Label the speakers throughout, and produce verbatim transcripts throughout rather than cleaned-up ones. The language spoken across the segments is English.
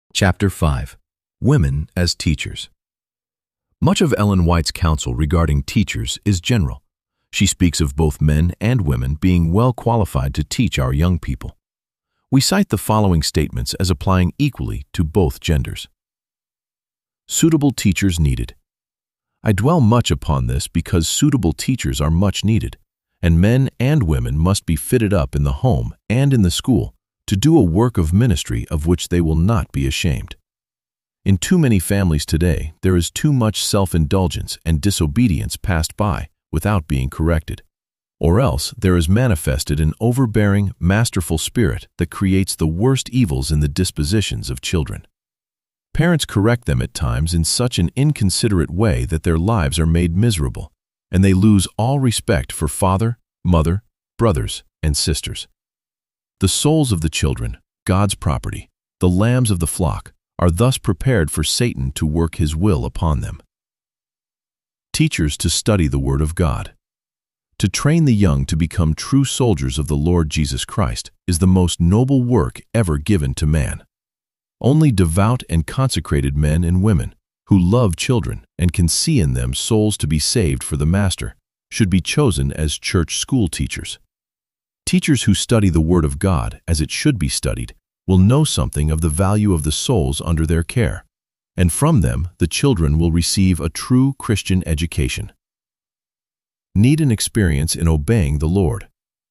Speaker 1: Chapter five. Women as Teachers. Much of Ellen White's counsel regarding teachers is general. She speaks of both men and women being well qualified to teach our young people. We cite the following statements as applying equally to both genders. Suitable teachers needed. I dwell much upon this because suitable teachers are much needed, and men and women must be fitted up in the home and in the school to do a work of ministry of which they will not be ashamed. In too many families today, there is too much self-indulgence and disobedience passed by without being corrected, or else there is manifested an overbearing, masterful spirit that creates the worst evils in the dispositions of children. Parents correct them at times in such an inconsiderate way that their lives are made miserable, and they lose all respect for father, mother, brothers, and sisters. The souls of the children, God's property, the lambs of the flock, are thus prepared for Satan to work his will upon them. Teachers to study the Word of God. To train the young to become true soldiers of the Lord Jesus Christ is the most noble work ever given to man. Only devout and consecrated men and women who love children and can see in them souls to be saved for the Master should be chosen as church school teachers. Teachers who study the Word of God as it should be studied will know something of the value of the souls under their care, and from them the children will receive a true Christian education. Need an experience in obeying the Lord.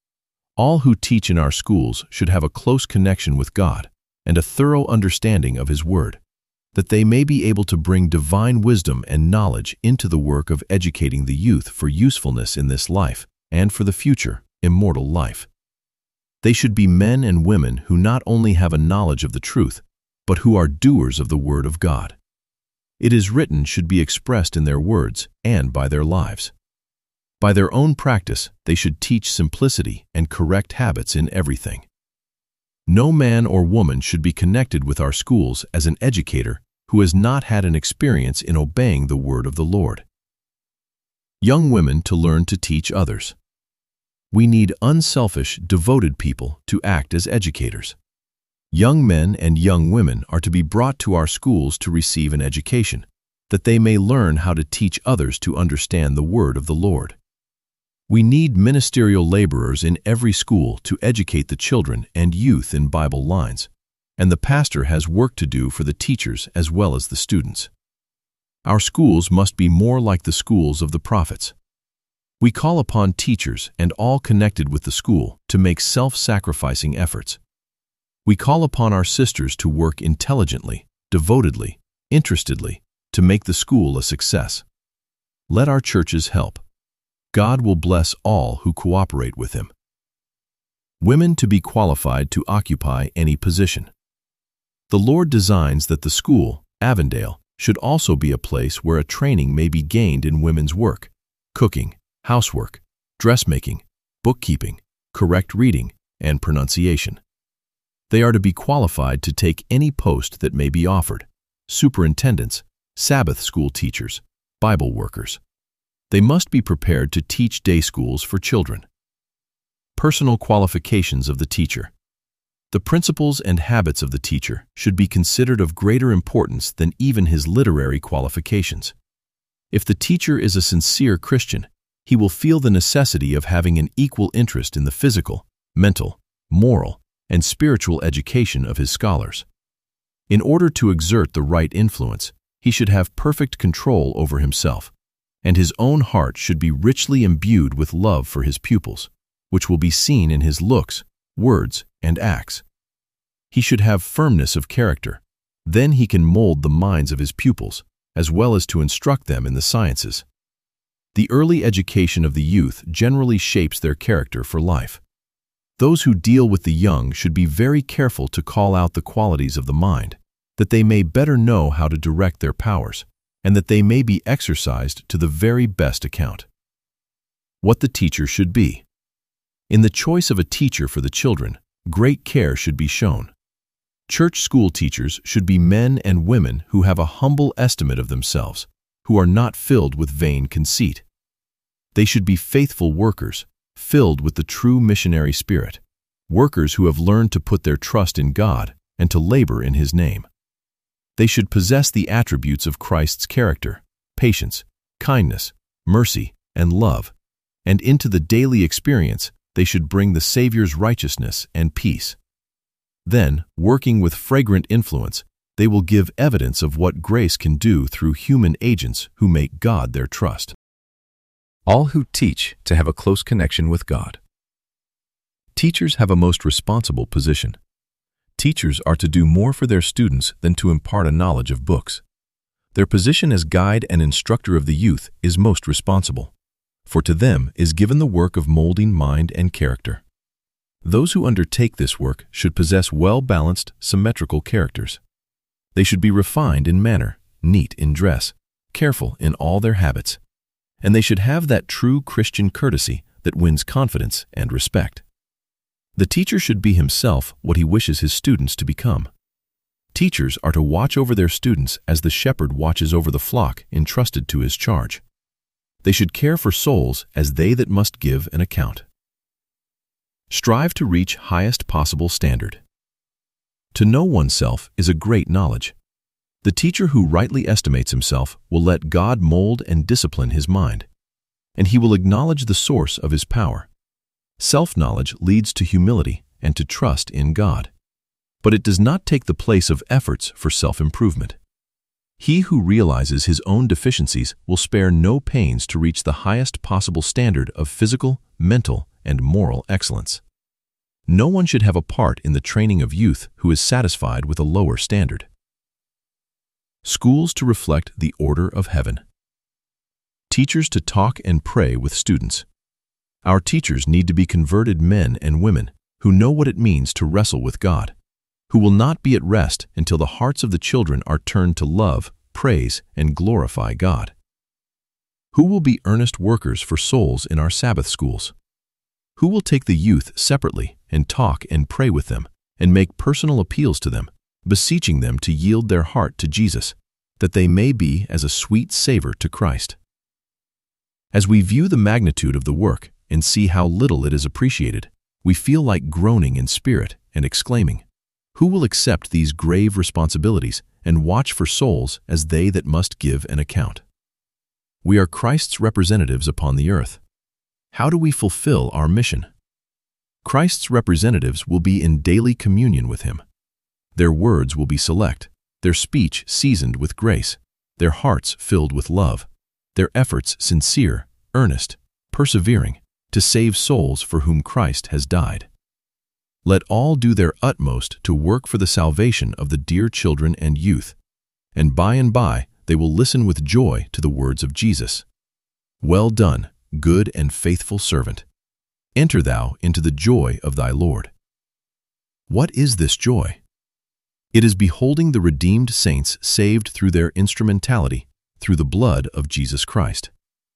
Speaker 1: All who teach in our schools should have a close connection with God and a thorough understanding of His Word, that they may be able to bring divine wisdom and knowledge into the work of educating the youth for usefulness in this life and for the future, immortal life. They should be men and women who not only have a knowledge of the truth, but who are doers of the Word of God. It is written should be expressed in their words and by their lives. By their own practice, they should teach simplicity and correct habits in everything. No man or woman should be connected with our schools as an educator who has not had an experience in obeying the Word of the Lord. Young women to learn to teach others. We need unselfish, devoted people to act as educators. Young men and young women are to be brought to our schools to receive an education, that they may learn how to teach others to understand the Word of the Lord. We need ministerial laborers in every school to educate the children and youth in Bible lines, and the pastor has work to do for the teachers as well as the students. Our schools must be more like the schools of the prophets. We call upon teachers and all connected with the school to make self-sacrificing efforts. We call upon our sisters to work intelligently, devotedly, interestedly, to make the school a success. Let our churches help. God will bless all who cooperate with Him. Women to be qualified to occupy any position. The Lord designs that the school, Avondale, should also be a place where a training may be gained in women's work, cooking, housework, dressmaking, bookkeeping, correct reading, and pronunciation. They are to be qualified to take any post that may be offered: superintendents, Sabbath school teachers, Bible workers. They must be prepared to teach day schools for children. Personal qualifications of the teacher. The principles and habits of the teacher should be considered of greater importance than even his literary qualifications. If the teacher is a sincere Christian, he will feel the necessity of having an equal interest in the physical, mental, moral, and spiritual education of his scholars. In order to exert the right influence, he should have perfect control over himself, and his own heart should be richly imbued with love for his pupils, which will be seen in his looks, words, and acts. He should have firmness of character. Then he can mold the minds of his pupils, as well as to instruct them in the sciences. The early education of the youth generally shapes their character for life. Those who deal with the young should be very careful to call out the qualities of the mind, that they may better know how to direct their powers, and that they may be exercised to the very best account. What the teacher should be. In the choice of a teacher for the children, great care should be shown. Church school teachers should be men and women who have a humble estimate of themselves, who are not filled with vain conceit. They should be faithful workers, filled with the true missionary spirit, workers who have learned to put their trust in God and to labor in His name. They should possess the attributes of Christ's character, patience, kindness, mercy, and love, and into the daily experience they should bring the Savior's righteousness and peace. Then, working with fragrant influence, they will give evidence of what grace can do through human agents who make God their trust. All who teach to have a close connection with God. Teachers have a most responsible position. Teachers are to do more for their students than to impart a knowledge of books. Their position as guide and instructor of the youth is most responsible, for to them is given the work of molding mind and character. Those who undertake this work should possess well-balanced, symmetrical characters. They should be refined in manner, neat in dress, careful in all their habits, and they should have that true Christian courtesy that wins confidence and respect. The teacher should be himself what he wishes his students to become. Teachers are to watch over their students as the shepherd watches over the flock entrusted to his charge. They should care for souls as they that must give an account. Strive to reach highest possible standard. To know oneself is a great knowledge. The teacher who rightly estimates himself will let God mold and discipline his mind, and he will acknowledge the source of his power. Self-knowledge leads to humility and to trust in God, but it does not take the place of efforts for self-improvement. He who realizes his own deficiencies will spare no pains to reach the highest possible standard of physical, mental, and moral excellence. No one should have a part in the training of youth who is satisfied with a lower standard. Schools to reflect the order of heaven. Teachers to talk and pray with students. Our teachers need to be converted men and women who know what it means to wrestle with God, who will not be at rest until the hearts of the children are turned to love, praise, and glorify God. Who will be earnest workers for souls in our Sabbath schools? Who will take the youth separately and talk and pray with them and make personal appeals to them, beseeching them to yield their heart to Jesus, that they may be as a sweet savor to Christ? As we view the magnitude of the work and see how little it is appreciated, we feel like groaning in spirit and exclaiming, "Who will accept these grave responsibilities and watch for souls as they that must give an account?" We are Christ's representatives upon the earth. How do we fulfill our mission? Christ's representatives will be in daily communion with him. Their words will be select, their speech seasoned with grace, their hearts filled with love, their efforts sincere, earnest, persevering, to save souls for whom Christ has died. Let all do their utmost to work for the salvation of the dear children and youth, and by and by they will listen with joy to the words of Jesus. Well done, good and faithful servant. Enter thou into the joy of thy Lord. What is this joy? It is beholding the redeemed saints saved through their instrumentality, through the blood of Jesus Christ.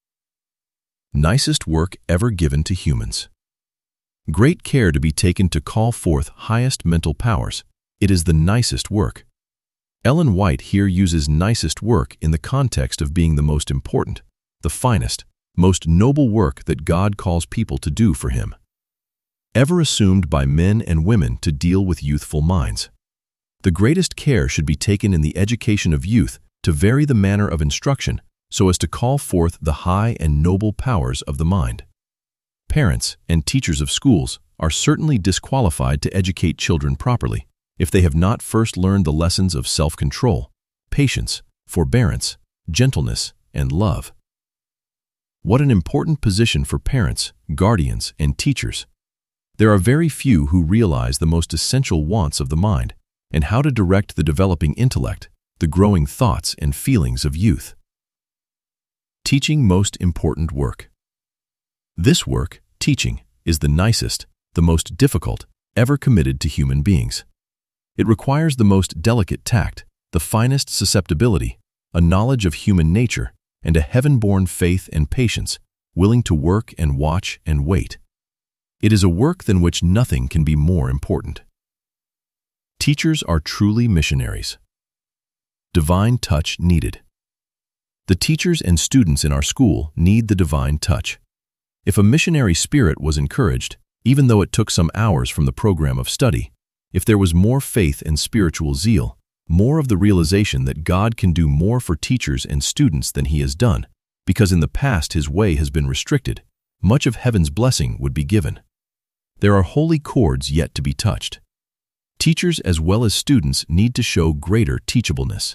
Speaker 1: Nicest work ever given to humans. Great care to be taken to call forth highest mental powers. It is the nicest work. Ellen White here uses nicest work in the context of being the most important, the finest, most noble work that God calls people to do for him. Ever assumed by men and women to deal with youthful minds. The greatest care should be taken in the education of youth to vary the manner of instruction so as to call forth the high and noble powers of the mind. Parents and teachers of schools are certainly disqualified to educate children properly if they have not first learned the lessons of self-control, patience, forbearance, gentleness, and love. What an important position for parents, guardians, and teachers. There are very few who realize the most essential wants of the mind and how to direct the developing intellect, the growing thoughts and feelings of youth. Teaching most important work. This work, teaching, is the nicest, the most difficult, ever committed to human beings. It requires the most delicate tact, the finest susceptibility, a knowledge of human nature, and a heaven-born faith and patience, willing to work and watch and wait. It is a work than which nothing can be more important. Teachers are truly missionaries. Divine touch needed. The teachers and students in our school need the divine touch. If a missionary spirit was encouraged, even though it took some hours from the program of study, if there was more faith and spiritual zeal, more of the realization that God can do more for teachers and students than he has done, because in the past his way has been restricted, much of heaven's blessing would be given. There are holy chords yet to be touched. Teachers as well as students need to show greater teachableness.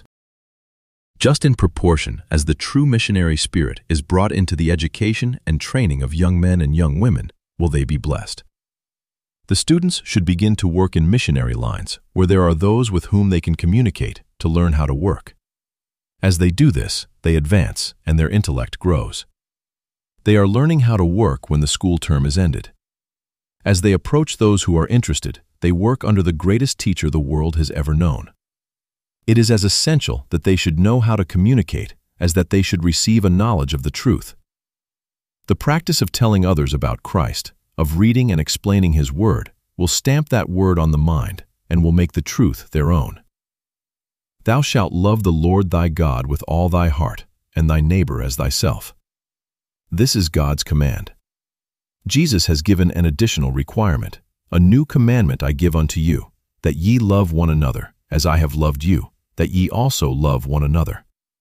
Speaker 1: Just in proportion as the true missionary spirit is brought into the education and training of young men and young women, will they be blessed. The students should begin to work in missionary lines where there are those with whom they can communicate to learn how to work. As they do this, they advance and their intellect grows. They are learning how to work when the school term is ended. As they approach those who are interested, they work under the greatest teacher the world has ever known. It is as essential that they should know how to communicate as that they should receive a knowledge of the truth. The practice of telling others about Christ, of reading and explaining his word, will stamp that word on the mind and will make the truth their own. Thou shalt love the Lord thy God with all thy heart, and thy neighbor as thyself. This is God's command. Jesus has given an additional requirement. A new commandment I give unto you, that ye love one another, as I have loved you, that ye also love one another.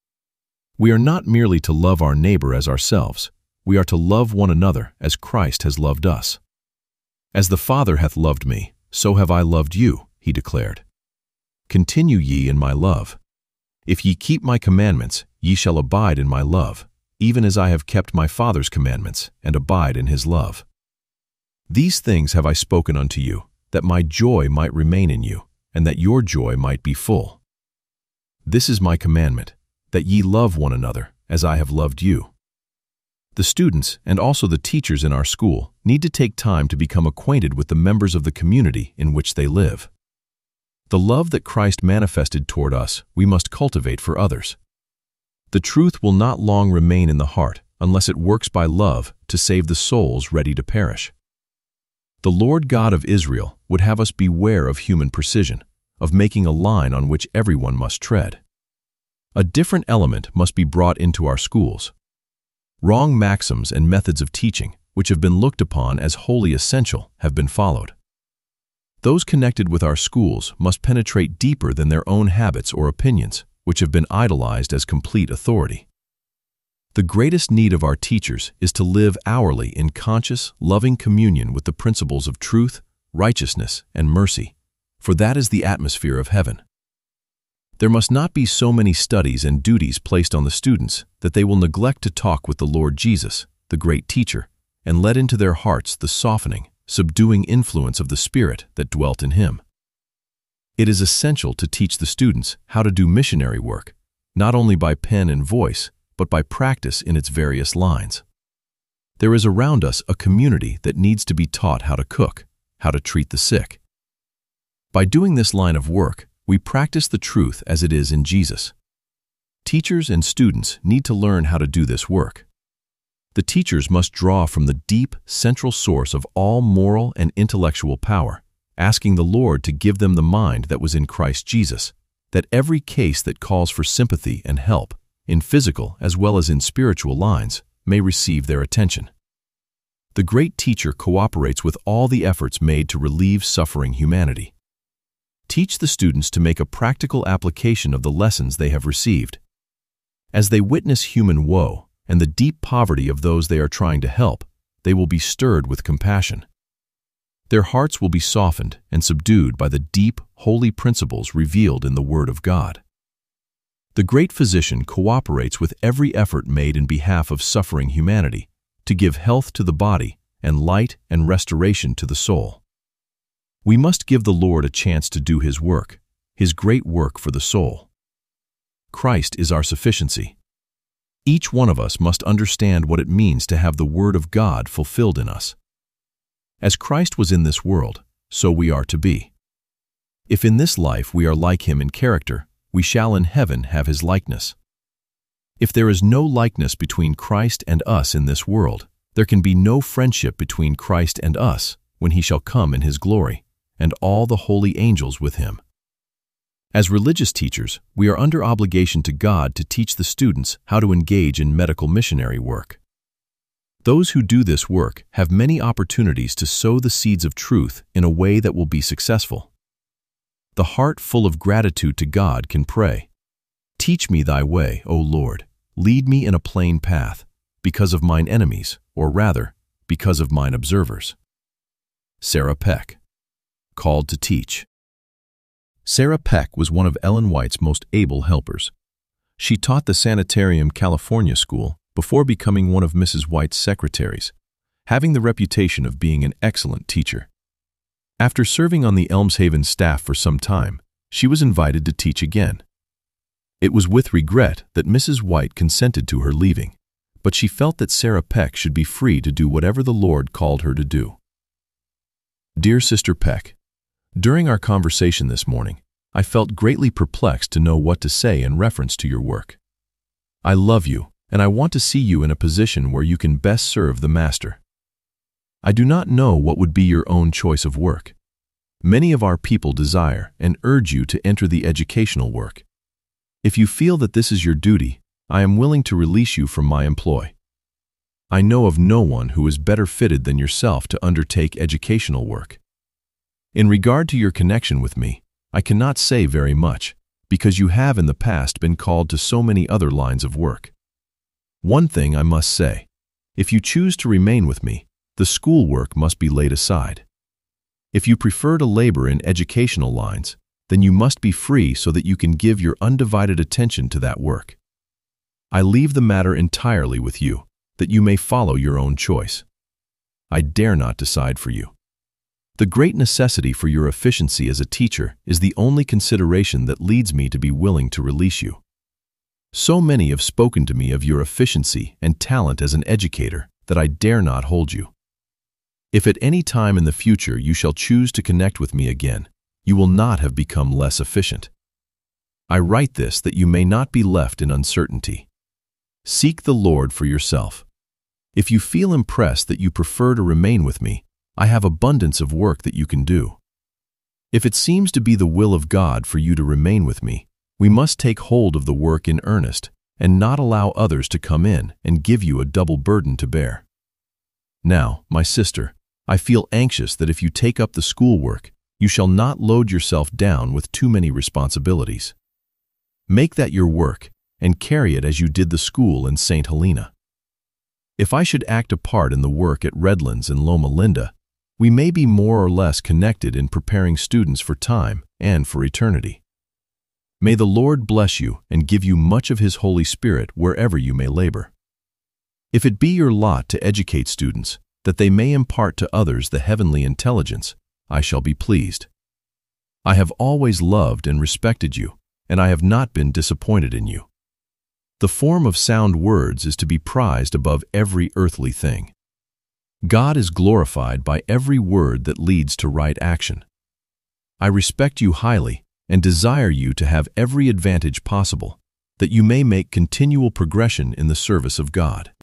Speaker 1: We are not merely to love our neighbor as ourselves, we are to love one another as Christ has loved us. As the Father hath loved me, so have I loved you, he declared. Continue ye in my love. If ye keep my commandments, ye shall abide in my love, even as I have kept my Father's commandments, and abide in his love. These things have I spoken unto you, that my joy might remain in you, and that your joy might be full. This is my commandment, that ye love one another, as I have loved you. The students, and also the teachers in our school, need to take time to become acquainted with the members of the community in which they live. The love that Christ manifested toward us, we must cultivate for others. The truth will not long remain in the heart unless it works by love to save the souls ready to perish. The Lord God of Israel would have us beware of human precision, of making a line on which everyone must tread. A different element must be brought into our schools. Wrong maxims and methods of teaching, which have been looked upon as wholly essential, have been followed. Those connected with our schools must penetrate deeper than their own habits or opinions, which have been idolized as complete authority. The greatest need of our teachers is to live hourly in conscious, loving communion with the principles of truth, righteousness, and mercy, for that is the atmosphere of heaven. There must not be so many studies and duties placed on the students that they will neglect to talk with the Lord Jesus, the great teacher, and let into their hearts the softening, subduing influence of the Spirit that dwelt in him. It is essential to teach the students how to do missionary work, not only by pen and voice, but by practice in its various lines. There is around us a community that needs to be taught how to cook, how to treat the sick. By doing this line of work, we practice the truth as it is in Jesus. Teachers and students need to learn how to do this work. The teachers must draw from the deep, central source of all moral and intellectual power, asking the Lord to give them the mind that was in Christ Jesus, that every case that calls for sympathy and help, in physical as well as in spiritual lines, may receive their attention. The great teacher cooperates with all the efforts made to relieve suffering humanity. Teach the students to make a practical application of the lessons they have received. As they witness human woe and the deep poverty of those they are trying to help, they will be stirred with compassion. Their hearts will be softened and subdued by the deep, holy principles revealed in the Word of God. The great physician cooperates with every effort made in behalf of suffering humanity to give health to the body and light and restoration to the soul. We must give the Lord a chance to do his work, his great work for the soul. Christ is our sufficiency. Each one of us must understand what it means to have the Word of God fulfilled in us. As Christ was in this world, so we are to be. If in this life we are like him in character, we shall in heaven have his likeness. If there is no likeness between Christ and us in this world, there can be no friendship between Christ and us when he shall come in his glory, and all the holy angels with him. As religious teachers, we are under obligation to God to teach the students how to engage in medical missionary work. Those who do this work have many opportunities to sow the seeds of truth in a way that will be successful. the heart full of gratitude to God can pray, "Teach me thy way, O Lord, lead me in a plain path, because of mine enemies, or rather, because of mine observers." Sarah Peck, called to teach. Sarah Peck was one of Ellen White's most able helpers. She taught the Sanitarium California School before becoming one of Missus White's secretaries, having the reputation of being an excellent teacher. After serving on the Elmshaven staff for some time, she was invited to teach again. It was with regret that Missus White consented to her leaving, but she felt that Sarah Peck should be free to do whatever the Lord called her to do. Dear Sister Peck, during our conversation this morning, I felt greatly perplexed to know what to say in reference to your work. I love you, and I want to see you in a position where you can best serve the Master. I do not know what would be your own choice of work. Many of our people desire and urge you to enter the educational work. If you feel that this is your duty, I am willing to release you from my employ. I know of no one who is better fitted than yourself to undertake educational work. In regard to your connection with me, I cannot say very much, because you have in the past been called to so many other lines of work. One thing I must say, if you choose to remain with me, the school work must be laid aside. If you prefer to labor in educational lines, then you must be free so that you can give your undivided attention to that work. I leave the matter entirely with you, that you may follow your own choice. I dare not decide for you. The great necessity for your efficiency as a teacher is the only consideration that leads me to be willing to release you. So many have spoken to me of your efficiency and talent as an educator that I dare not hold you. If at any time in the future you shall choose to connect with me again, you will not have become less efficient. I write this that you may not be left in uncertainty. Seek the Lord for yourself. If you feel impressed that you prefer to remain with me, I have abundance of work that you can do. If it seems to be the will of God for you to remain with me, we must take hold of the work in earnest and not allow others to come in and give you a double burden to bear. Now, my sister, I feel anxious that if you take up the schoolwork, you shall not load yourself down with too many responsibilities. Make that your work and carry it as you did the school in Saint Helena. If I should act a part in the work at Redlands and Loma Linda, we may be more or less connected in preparing students for time and for eternity. May the Lord bless you and give you much of His Holy Spirit wherever you may labor. If it be your lot to educate students, that they may impart to others the heavenly intelligence, I shall be pleased. I have always loved and respected you, and I have not been disappointed in you. The form of sound words is to be prized above every earthly thing. God is glorified by every word that leads to right action. I respect you highly and desire you to have every advantage possible, that you may make continual progression in the service of God.